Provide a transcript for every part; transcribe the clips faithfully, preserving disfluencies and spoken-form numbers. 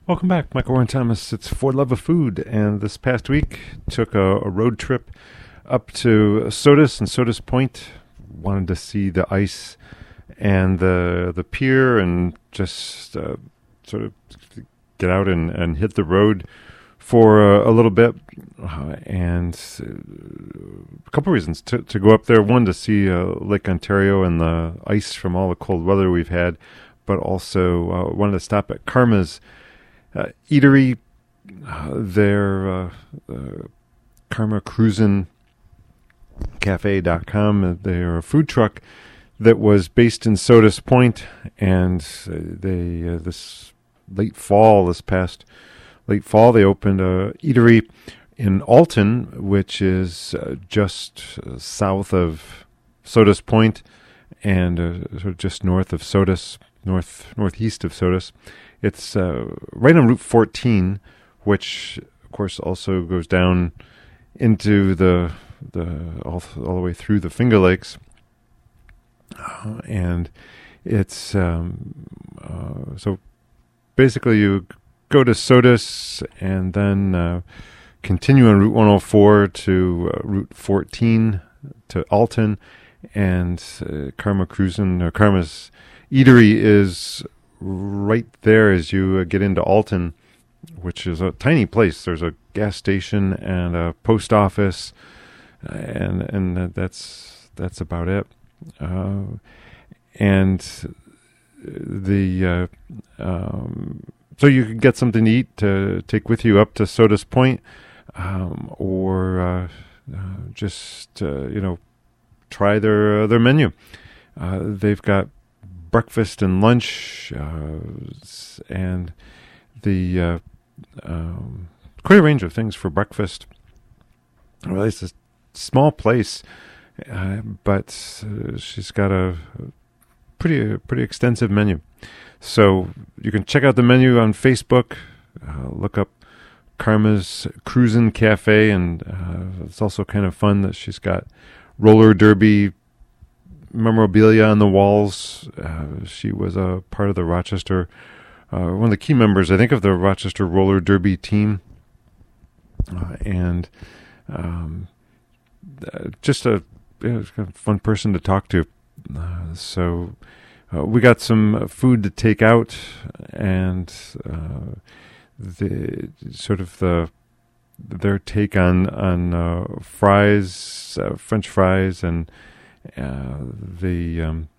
Welcome back, Michael Warren Thomas. It's For Love of Food, and this past week took a, a road trip up to Sodus and Sodus Point. Wanted to see the ice and the the pier, and just uh, sort of get out and, and hit the road for a, a little bit. Uh, and uh, a couple reasons to, to go up there. One, to see uh, Lake Ontario and the ice from all the cold weather we've had, but also uh, wanted to stop at Karma's Uh, eatery, uh, their uh, uh, Karma Cruisin' Cafe dot com. They're a food truck that was based in Sodus Point, and uh, they uh, this late fall, this past late fall, they opened a eatery in Alton, which is uh, just uh, south of Sodus Point, and uh, sort of just north of Sodus, north northeast of Sodus. It's uh, right on Route fourteen, which, of course, also goes down into the the all, all the way through the Finger Lakes, uh, and it's um, uh, so basically you go to Sodus and then uh, continue on Route one oh four to uh, Route fourteen to Alton, and uh, Karma Cruisin' or Karma's Eatery is right there as you uh, get into Alton, which is a tiny place. There's a gas station and a post office, and and that's that's about it. Uh, and the uh, um, so you can get something to eat to take with you up to Sodus Point, um, or uh, uh, just uh, you know try their uh, their menu. Uh, they've got breakfast and lunch, uh, and the uh, um, quite a range of things for breakfast. Well, it's a small place, uh, but uh, she's got a pretty pretty extensive menu. So you can check out the menu on Facebook. Uh, look up Karma's Cruisin' Cafe, and uh, it's also kind of fun that she's got roller derby memorabilia on the walls. Uh, she was a part of the Rochester, uh, one of the key members, I think, of the Rochester roller derby team, uh, and um, uh, just a, you know, kind of fun person to talk to. Uh, so uh, we got some food to take out, and uh, the sort of the their take on on uh, fries, uh, French fries, and Uh, the um,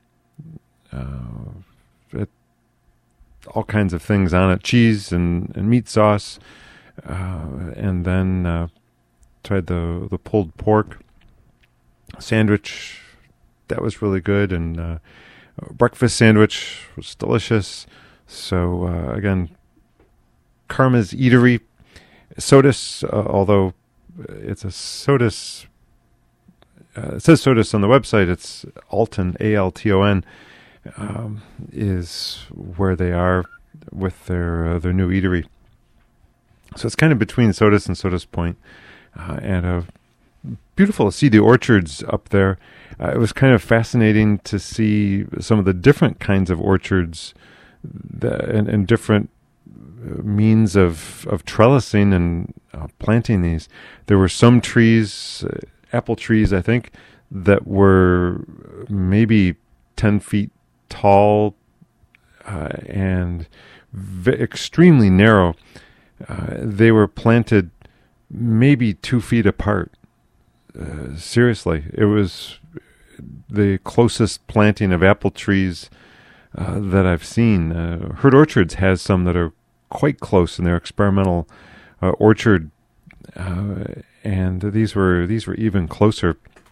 uh, it, all kinds of things on it, cheese and, and meat sauce, uh, and then uh, tried the the pulled pork sandwich. That was really good, and uh, breakfast sandwich was delicious. So uh, again, Karma's Eatery, Sodus, uh, although it's a Sodus. Uh, it says Sodus on the website. It's Alton, A L T O N, um, is where they are with their uh, their new eatery. So it's kind of between Sodus and Sodus Point, uh, and uh, beautiful to see the orchards up there. Uh, it was kind of fascinating to see some of the different kinds of orchards that, and, and different means of, of trellising and uh, planting these. There were some trees, uh, apple trees, I think, that were maybe ten feet tall uh, and v- extremely narrow. Uh, they were planted maybe two feet apart. Uh, seriously, it was the closest planting of apple trees uh, that I've seen. Uh, Herd Orchards has some that are quite close in their experimental uh, orchard, uh, and these were these were even closer.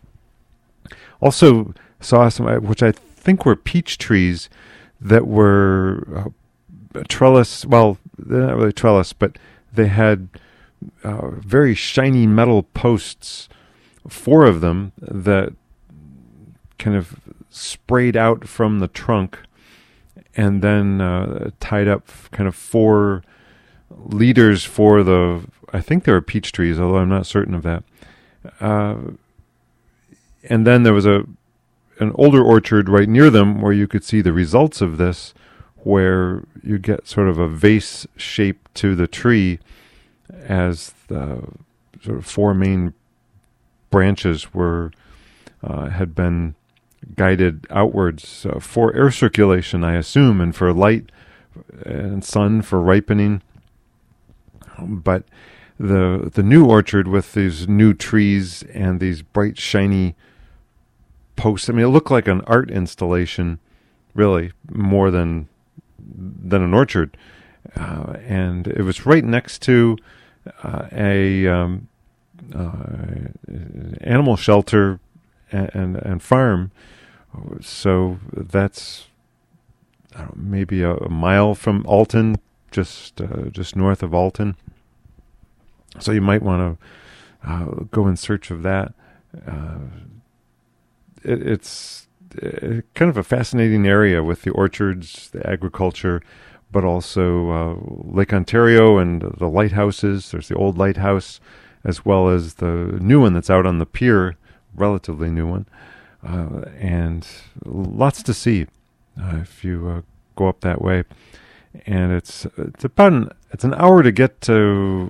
Also saw some, which I think were peach trees that were uh, trellis. Well, they're not really trellis, but they had uh, very shiny metal posts, four of them, that kind of sprayed out from the trunk, and then uh, tied up kind of four leaders for the, I think they were peach trees, although I'm not certain of that. Uh, and then there was a an older orchard right near them where you could see the results of this, where you get sort of a vase shape to the tree as the sort of four main branches were uh, had been guided outwards uh, for air circulation, I assume, and for light and sun for ripening. But the the new orchard with these new trees and these bright, shiny posts, I mean, it looked like an art installation, really, more than than an orchard. Uh, and it was right next to uh, a um, uh, animal shelter and, and, and farm. So that's I don't know, maybe a, a mile from Alton, just uh, just north of Alton. So you might want to uh, go in search of that. Uh, it, it's uh, kind of a fascinating area with the orchards, the agriculture, but also uh, Lake Ontario and the lighthouses. There's the old lighthouse, as well as the new one that's out on the pier, relatively new one, uh, and lots to see uh, if you uh, go up that way. And it's it's about an, it's an hour to get to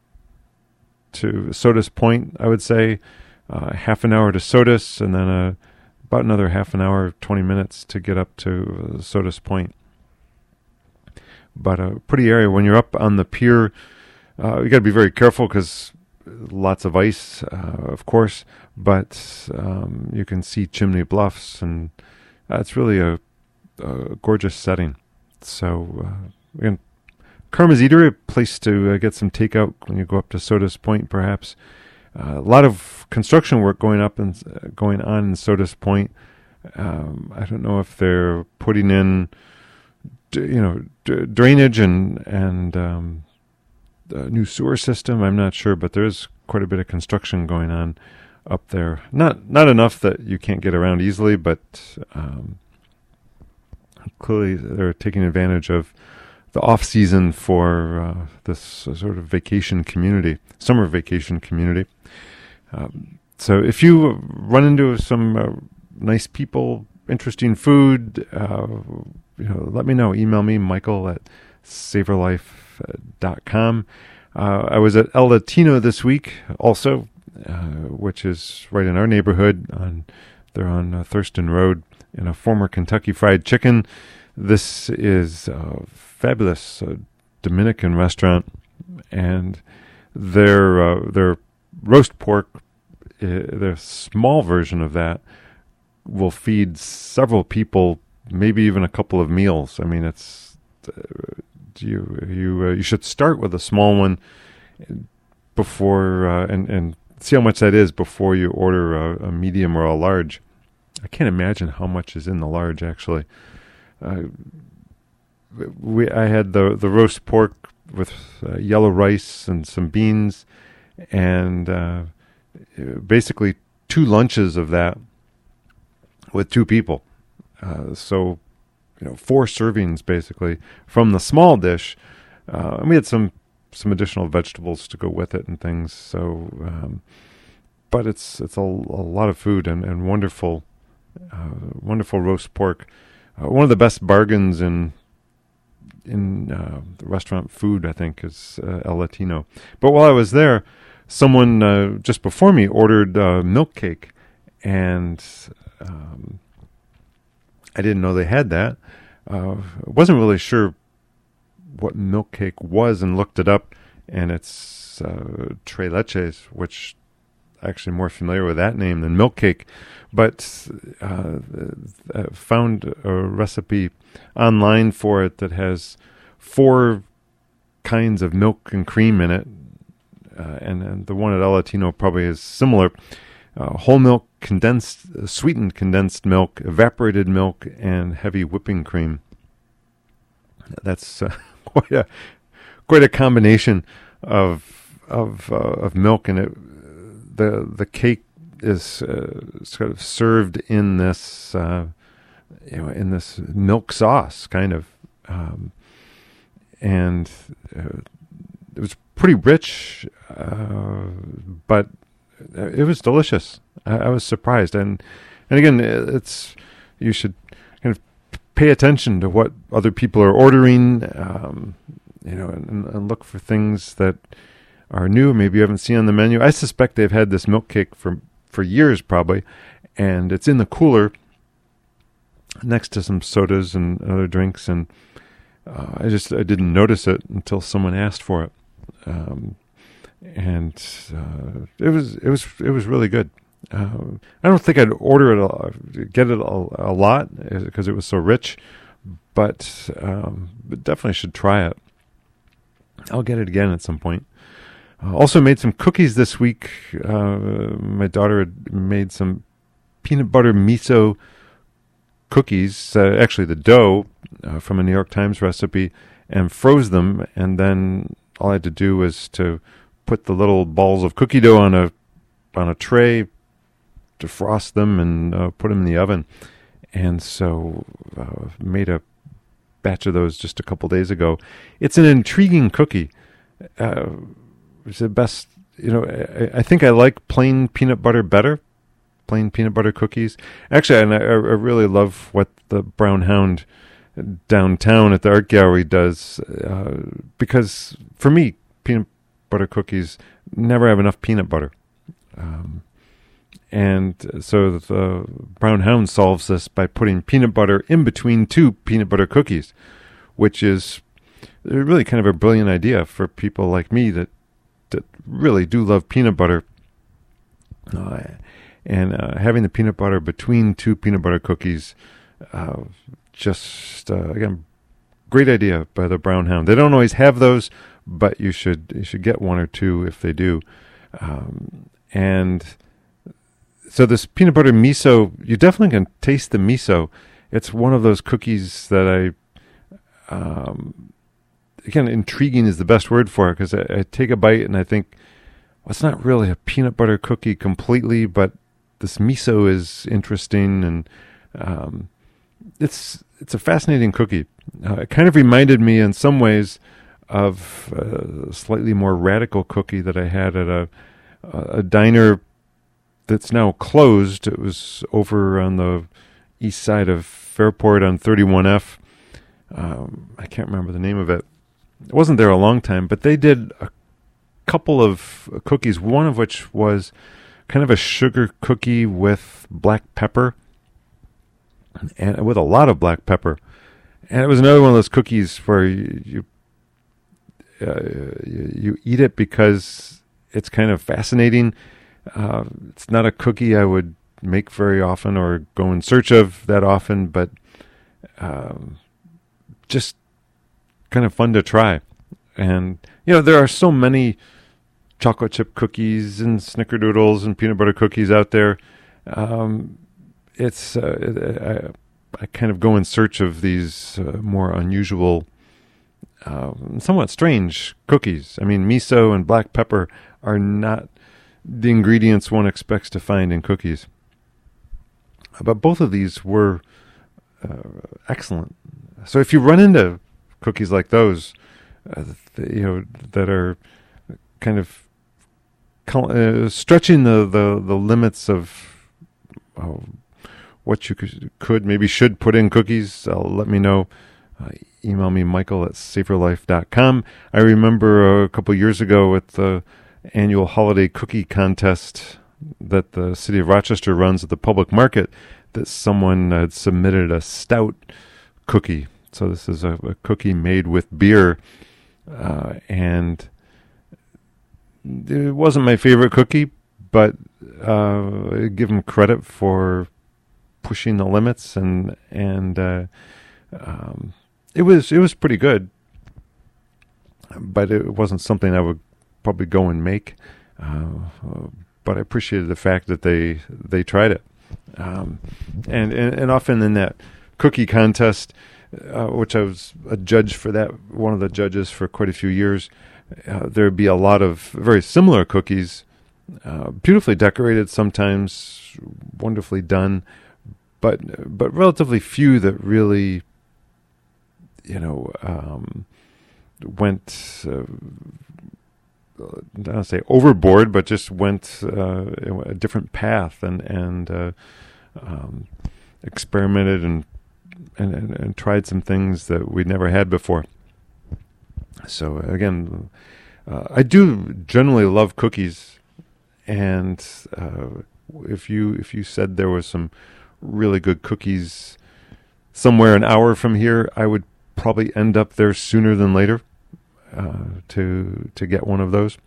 to Sodus Point, I would say, uh, half an hour to Sodus, and then uh, about another half an hour, twenty minutes to get up to uh, Sodus Point. But a pretty area. When you're up on the pier, uh, you got to be very careful because lots of ice, uh, of course, but um, you can see Chimney Bluffs, and uh, it's really a, a gorgeous setting. So, uh, again, Karma's Eatery, a place to uh, get some takeout when you go up to Sodus Point, perhaps. Uh, a lot of construction work going up and uh, going on in Sodus Point. Um, I don't know if they're putting in, d- you know, d- drainage and and um, a new sewer system. I'm not sure, but there is quite a bit of construction going on up there. Not not enough that you can't get around easily, but um, clearly they're taking advantage of the off season for uh, this uh, sort of vacation community, summer vacation community. Um, so if you run into some uh, nice people, interesting food, uh, you know, let me know. Email me, Michael at savor life dot com. Uh, I was at El Latino this week also, uh, which is right in our neighborhood. On They're on uh, Thurston Road in a former Kentucky Fried Chicken. This is a fabulous uh, Dominican restaurant, and their uh, their roast pork, uh, their small version of that, will feed several people, maybe even a couple of meals. I mean, it's uh, you you uh, you should start with a small one before uh, and and see how much that is before you order a, a medium or a large. I can't imagine how much is in the large, actually. Uh, we I had the the roast pork with uh, yellow rice and some beans, and uh, basically two lunches of that with two people. Uh, so, you know, four servings basically from the small dish, uh, and we had some some additional vegetables to go with it and things. So, um, but it's it's a, a lot of food and and wonderful, uh, wonderful roast pork. Uh, one of the best bargains in in uh, the restaurant food, I think, is uh, El Latino. But while I was there, someone uh, just before me ordered uh, milk cake, and um, I didn't know they had that. Uh, I wasn't really sure what milk cake was, and looked it up, and it's uh, tres leches, which actually more familiar with that name than milk cake. But uh, uh, found a recipe online for it that has four kinds of milk and cream in it, uh, and, and the one at El Latino probably is similar. Uh, whole milk, condensed, uh, sweetened condensed milk, evaporated milk, and heavy whipping cream. That's uh, quite a quite a combination of of uh, of milk, and it the the cake is uh, sort of served in this uh, you know in this milk sauce kind of, um, and uh, it was pretty rich, uh, but it was delicious. I, I was surprised, and and again, it's you should kind of pay attention to what other people are ordering, um, you know, and, and look for things that are new, maybe you haven't seen on the menu. I suspect they've had this milk cake for for years probably, and it's in the cooler next to some sodas and other drinks, and uh, I just I didn't notice it until someone asked for it, um, and uh, it was it was it was really good. Uh, I don't think I'd order it, a, get it a, a lot because it was so rich, but, um, but definitely should try it. I'll get it again at some point. Uh, also made some cookies this week. Uh, my daughter had made some peanut butter miso cookies, uh, actually the dough uh, from a New York Times recipe, and froze them. And then all I had to do was to put the little balls of cookie dough on a on a tray, defrost them, and uh, put them in the oven. And so uh, made a batch of those just a couple days ago. It's an intriguing cookie. Uh, it's the best, you know, I, I think I like plain peanut butter better, plain peanut butter cookies. Actually, and I, I really love what the Brown Hound downtown at the art gallery does, uh, because for me, peanut butter cookies never have enough peanut butter. Um, and so the Brown Hound solves this by putting peanut butter in between two peanut butter cookies, which is really kind of a brilliant idea for people like me that that really do love peanut butter. Uh, and uh, having the peanut butter between two peanut butter cookies, uh, just uh, again, great idea by the Brown Hound. They don't always have those, but you should you should get one or two if they do. Um, and so this peanut butter miso, you definitely can taste the miso. It's one of those cookies that I, um, again, intriguing is the best word for it, because I, I take a bite and I think, well, it's not really a peanut butter cookie completely, but this miso is interesting, and um, it's it's a fascinating cookie. Uh, it kind of reminded me in some ways of a slightly more radical cookie that I had at a a diner that's now closed. It was over on the east side of Fairport on thirty-one F. Um, I can't remember the name of it. It wasn't there a long time, but they did a couple of cookies, one of which was kind of a sugar cookie with black pepper, and with a lot of black pepper. And it was another one of those cookies where you you, uh, you, you eat it because it's kind of fascinating. Uh, it's not a cookie I would make very often or go in search of that often, but um, just kind of fun to try. And, you know, there are so many chocolate chip cookies and snickerdoodles and peanut butter cookies out there. Um, it's, uh, I, I kind of go in search of these uh, more unusual, uh, somewhat strange cookies. I mean, miso and black pepper are not the ingredients one expects to find in cookies. But both of these were uh, excellent. So if you run into cookies like those, uh, th- you know, that are kind of uh, stretching the, the, the limits of uh, what you could, could, maybe should put in cookies, uh, let me know. Uh, email me, Michael at safer life dot com. I remember a couple years ago at the annual holiday cookie contest that the city of Rochester runs at the public market, that someone had submitted a stout cookie. So this is a, a cookie made with beer, uh, and it wasn't my favorite cookie, but uh, I give them credit for pushing the limits, and and uh, um, it was it was pretty good, but it wasn't something I would probably go and make. Uh, but I appreciated the fact that they they tried it, um, and, and and often in that cookie contest, uh, which I was a judge for that, one of the judges for quite a few years, uh, there'd be a lot of very similar cookies, uh, beautifully decorated, sometimes wonderfully done, but but relatively few that really, you know, um, went. Uh, I don't want to say overboard, but just went uh, a different path and and uh, um, experimented and and, and, and tried some things that we'd never had before. So again, uh, I do generally love cookies, and uh, if you if you said there was some really good cookies somewhere an hour from here, I would probably end up there sooner than later uh, to to get one of those.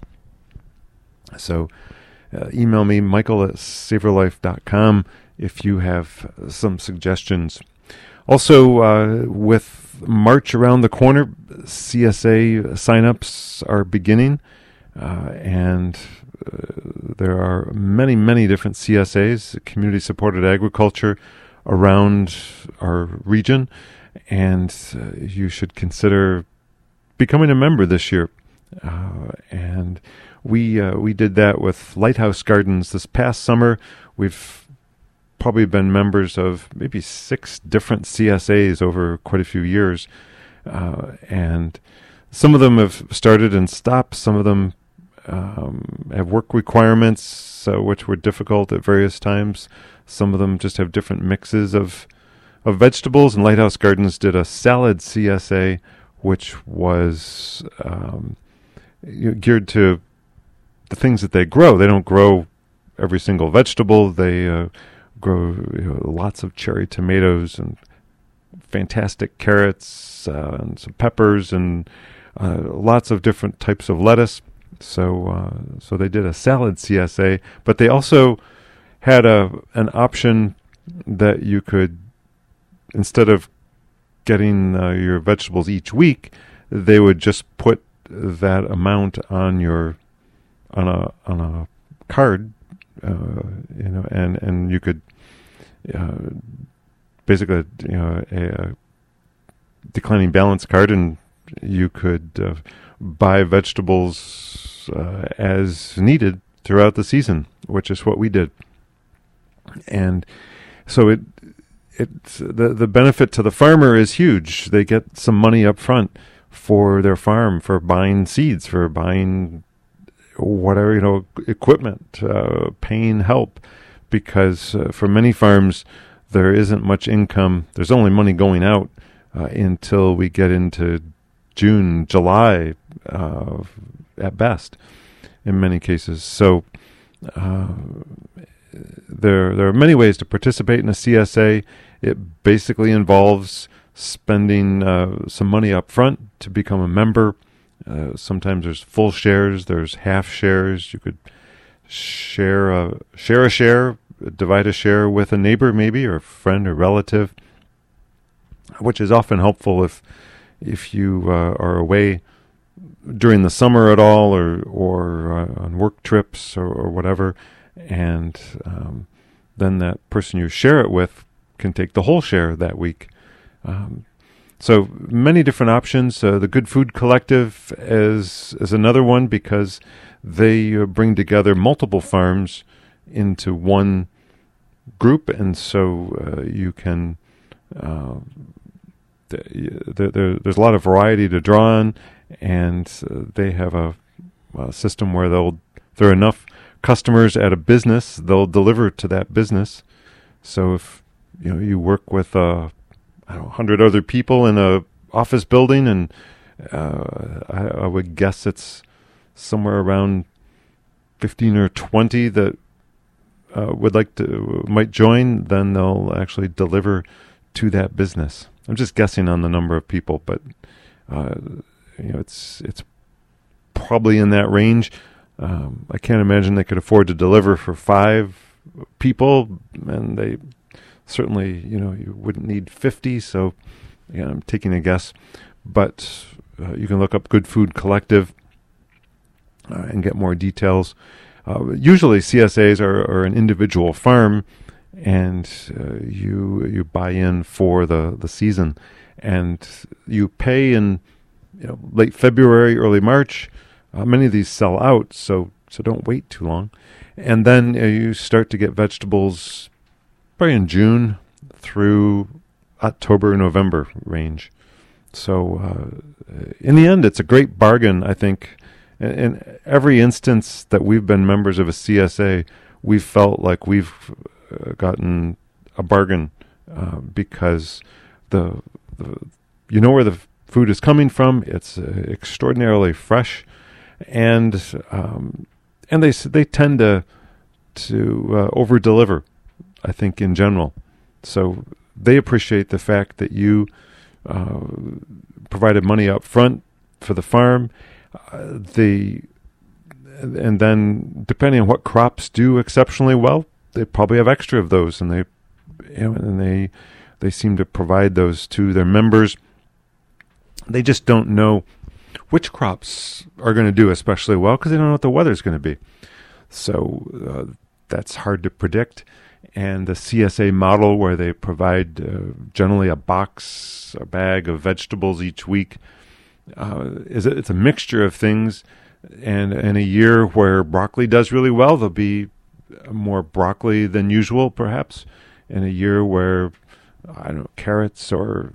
So uh, email me, Michael at savorlife dot com, if you have some suggestions. Also, uh, with March around the corner, C S A signups are beginning, uh, and uh, there are many, many different C S As, community-supported agriculture, around our region, and uh, you should consider becoming a member this year. Uh, and we uh, we did that with Lighthouse Gardens this past summer. We've probably been members of maybe six different C S As over quite a few years. Uh, and some of them have started and stopped. Some of them um, have work requirements, uh, which were difficult at various times. Some of them just have different mixes of of vegetables. And Lighthouse Gardens did a salad C S A, which was um, geared to the things that they grow. They don't grow every single vegetable. They uh, grow you know, lots of cherry tomatoes and fantastic carrots uh, and some peppers and uh, lots of different types of lettuce. So, uh, so they did a salad C S A, but they also had a an option that you could, instead of getting uh, your vegetables each week, they would just put that amount on your on a on a card, uh, you know, and and you could uh, basically you know a, a declining balance card, and you could uh, buy vegetables uh, as needed throughout the season, which is what we did. And so it it's the the benefit to the farmer is huge. They get some money up front for their farm, for buying seeds, for buying whatever, you know, equipment, uh, paying help, because uh, for many farms there isn't much income. There's only money going out uh, until we get into June, July, uh, at best, in many cases. So uh, there there are many ways to participate in a C S A. It basically involves spending uh, some money up front to become a member. Uh, sometimes there's full shares, there's half shares. You could share a share a share, divide a share with a neighbor maybe, or a friend or relative, which is often helpful if if you uh, are away during the summer at all, or or uh, on work trips or, or whatever, and um, then that person you share it with can take the whole share that week. Um, so many different options. Uh, the Good Food Collective is is another one, because they uh, bring together multiple farms into one group, and so uh, you can. Uh, there, there, there's a lot of variety to draw on, and uh, they have a, a system where they'll, if there are enough customers at a business, they'll deliver to that business. So if you know you work with uh, I don't know, one hundred other people in a office building, and uh, I, I would guess it's somewhere around fifteen or twenty that uh, would like to might join, then they'll actually deliver to that business. I'm just guessing on the number of people, but uh, you know, it's it's probably in that range. Um, I can't imagine they could afford to deliver for five people, and they certainly, you know, you wouldn't need fifty. So, again, I'm taking a guess, but uh, you can look up Good Food Collective uh, and get more details. Uh, usually, C S As are, are an individual farm, and uh, you you buy in for the, the season, and you pay in you know, late February, early March. Uh, many of these sell out, so so don't wait too long. And then uh, you start to get vegetables probably in June through October, November range. So uh, in the end, it's a great bargain, I think. In, in every instance that we've been members of a C S A, we've felt like we've uh, gotten a bargain uh, because the, the you know where the food is coming from. It's uh, extraordinarily fresh, and um, and they they tend to to uh, over deliver, I think, in general. So they appreciate the fact that you uh, provided money up front for the farm. Uh, the and then depending on what crops do exceptionally well, they probably have extra of those, and they you know, and they they seem to provide those to their members. They just don't know which crops are going to do especially well because they don't know what the weather's going to be. So uh, that's hard to predict. And the C S A model, where they provide uh, generally a box, a bag of vegetables each week, uh, is a, it's a mixture of things. And in a year where broccoli does really well, there'll be more broccoli than usual, perhaps. In a year where, I don't know, carrots or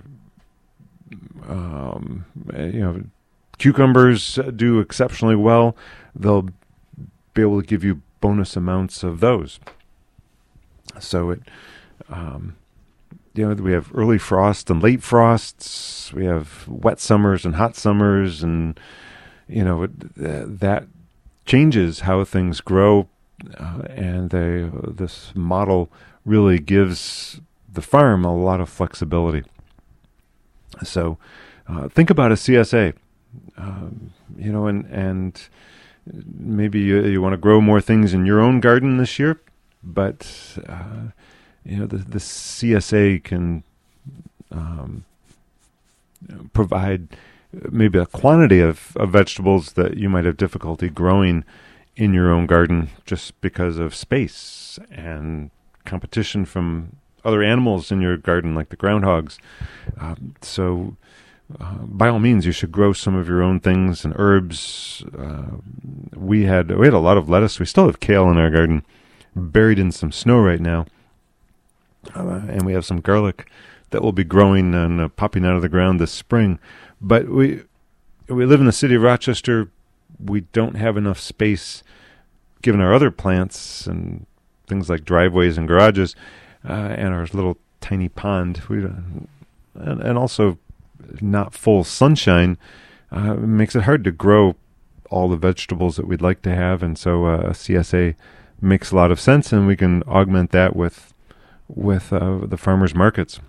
um, you know, cucumbers do exceptionally well, they'll be able to give you bonus amounts of those. So it, um, you know, we have early frost and late frosts. We have wet summers and hot summers, and you know it, uh, that changes how things grow. Uh, and they, this model really gives the farm a lot of flexibility. So uh, think about a C S A, um, you know, and and maybe you, you want to grow more things in your own garden this year. But, uh, you know, the, the C S A can um, provide maybe a quantity of, of vegetables that you might have difficulty growing in your own garden just because of space and competition from other animals in your garden, like the groundhogs. Um, so, uh, by all means, you should grow some of your own things and herbs. Uh, we had we had a lot of lettuce. We still have kale in our garden, buried in some snow right now, uh, and we have some garlic that will be growing and uh, popping out of the ground this spring. But we we live in the city of Rochester. We don't have enough space, given our other plants and things like driveways and garages, uh, and our little tiny pond. We and, and also not full sunshine uh, makes it hard to grow all the vegetables that we'd like to have, and so uh, C S A makes a lot of sense, and we can augment that with with uh, the farmers markets.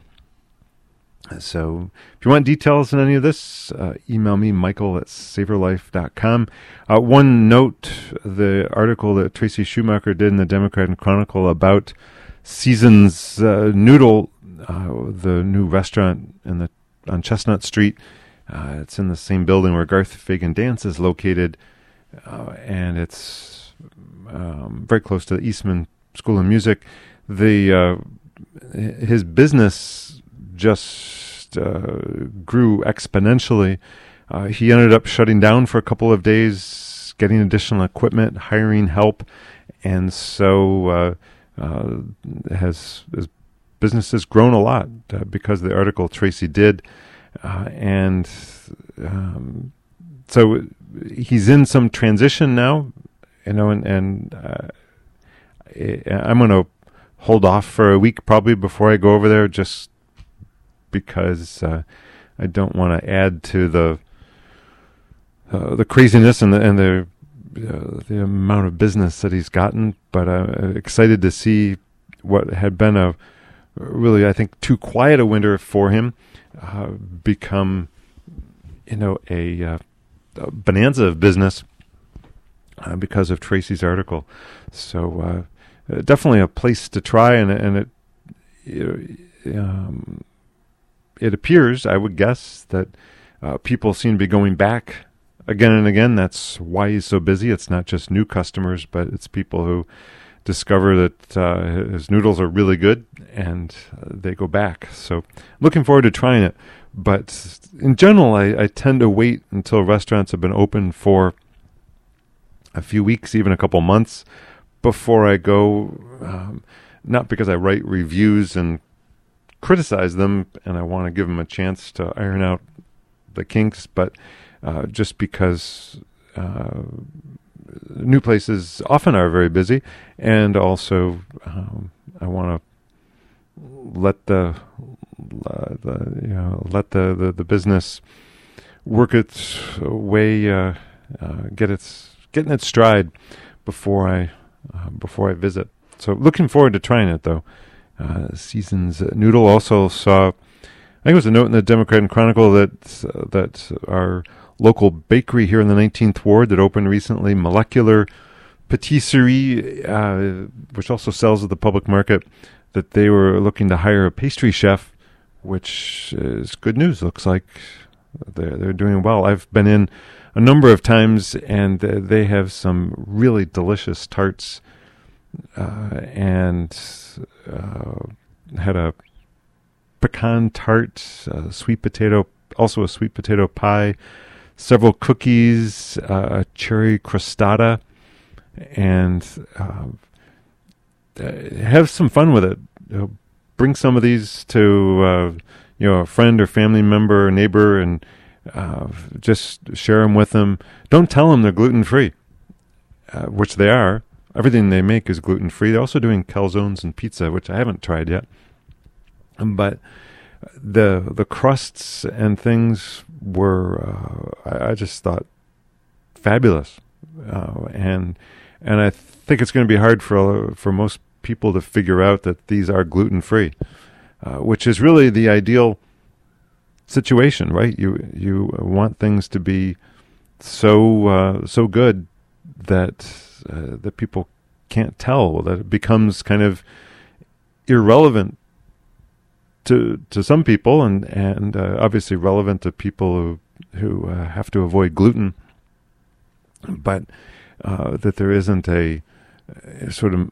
So if you want details on any of this, uh, email me, Michael at savor life dot com. Uh, one note, the article that Tracy Schumacher did in the Democrat and Chronicle about Seasons uh, Noodle, uh, the new restaurant in the on Chestnut Street. Uh, it's in the same building where Garth Fagan Dance is located, uh, and it's um, very close to the Eastman School of Music. The uh, his business just uh, grew exponentially. Uh, he ended up shutting down for a couple of days, getting additional equipment, hiring help, and so uh, uh, has his business has grown a lot uh, because of the article Tracy did, uh, and um, so he's in some transition now, you know, and, and uh, I'm going to hold off for a week probably before I go over there, just because uh, I don't want to add to the uh, the craziness and the and the uh, the amount of business that he's gotten. But I'm excited to see what had been a really, I think, too quiet a winter for him uh, become, you know, a, uh, a bonanza of business uh, because of Tracy's article. So uh, definitely a place to try, and and it it, um, it appears, I would guess, that uh, people seem to be going back again and again. That's why he's so busy. It's not just new customers, but it's people who discover that uh, his noodles are really good, and uh, they go back. So looking forward to trying it. But in general, I, I tend to wait until restaurants have been open for a few weeks, even a couple months, before I go, um, not because I write reviews and criticize them and I want to give them a chance to iron out the kinks, but uh, just because uh, new places often are very busy, and also um, I want to let the uh, the, you know, let the, the, the business work its way, uh, uh, get its get in its stride before I uh, before I visit. So looking forward to trying it though. Uh, Seasons Noodle. Also saw, I think it was a note in the Democrat and Chronicle that uh, that our local bakery here in the nineteenth Ward that opened recently, Molecular Patisserie, uh, which also sells at the public market, that they were looking to hire a pastry chef, which is good news. Looks like they're, they're doing well. I've been in a number of times, and uh, they have some really delicious tarts, uh, and uh, had a pecan tart, uh, sweet potato, also a sweet potato pie, several cookies, uh, a cherry crostata, and uh, have some fun with it. You know, bring some of these to uh, you know, a friend or family member or neighbor, and uh, just share them with them. Don't tell them they're gluten free, uh, which they are. Everything they make is gluten free. They're also doing calzones and pizza, which I haven't tried yet. But the the crusts and things were, uh, I, I just thought, fabulous, uh, and and I think it's going to be hard for for most people to figure out that these are gluten free, uh, which is really the ideal situation, right? You you want things to be so uh, so good that uh, that people can't tell, that it becomes kind of irrelevant to to some people, and and uh, obviously relevant to people who who uh, have to avoid gluten, but uh, that there isn't a, a sort of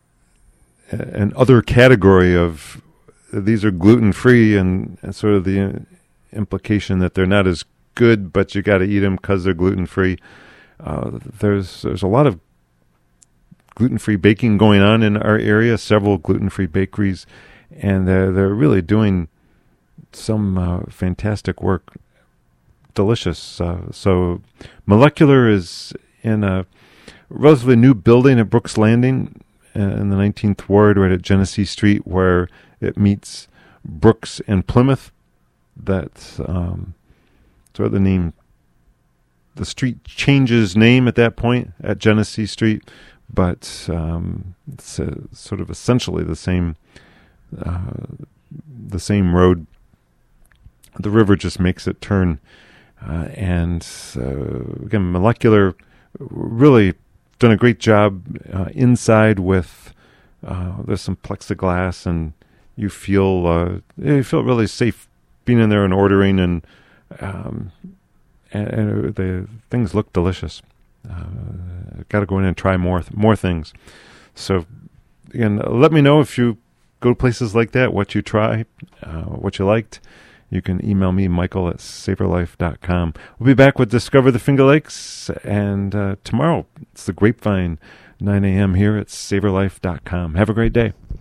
an other category of these are gluten free, and, and sort of the uh, implication that they're not as good, but you got to eat them because they're gluten free. Uh, there's there's a lot of gluten free baking going on in our area. Several gluten free bakeries. And they're, they're really doing some uh, fantastic work. Delicious. Uh, so Molecular is in a relatively new building at Brooks Landing uh, in the nineteenth Ward, right at Genesee Street, where it meets Brooks and Plymouth. That's um, sort of the name. The street changes name at that point at Genesee Street, but um, it's uh, sort of essentially the same Uh, the same road. The river just makes it turn, uh, and uh, again, Molecular really done a great job uh, inside with. Uh, there's some plexiglass, and you feel uh, you feel really safe being in there and ordering, and um, and, and the things look delicious. Uh, Got to go in and try more th- more things. So again, let me know if you go to places like that, what you try, uh, what you liked. You can email me, Michael at savor life dot com. We'll be back with Discover the Finger Lakes, and uh, tomorrow it's the Grapevine, nine a.m. here at savor life dot com. Have a great day.